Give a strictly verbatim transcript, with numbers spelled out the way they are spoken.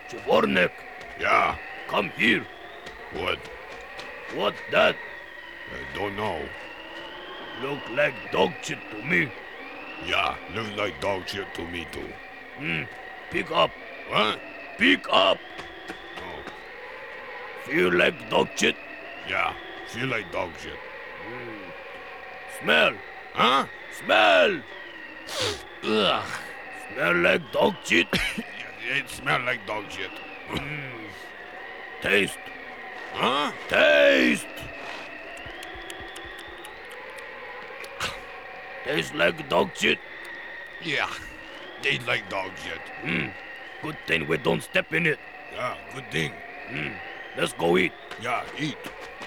Dvornik, Yeah. come here. What? What that? I don't know. Look like dog shit to me. Yeah, look like dog shit to me too. Hmm. Pick up. What? Pick up. Oh, Feel like dog shit? yeah. Feel like dog shit. Smell. Huh? Smell. Ugh. Smell like dog shit. Yeah, it smell like dog shit. Taste. Huh? Taste. Taste like dog shit. Yeah. Taste like dog shit. Hmm. Good thing we don't step in it. Yeah, good thing. Hmm. Let's go eat. Yeah, eat.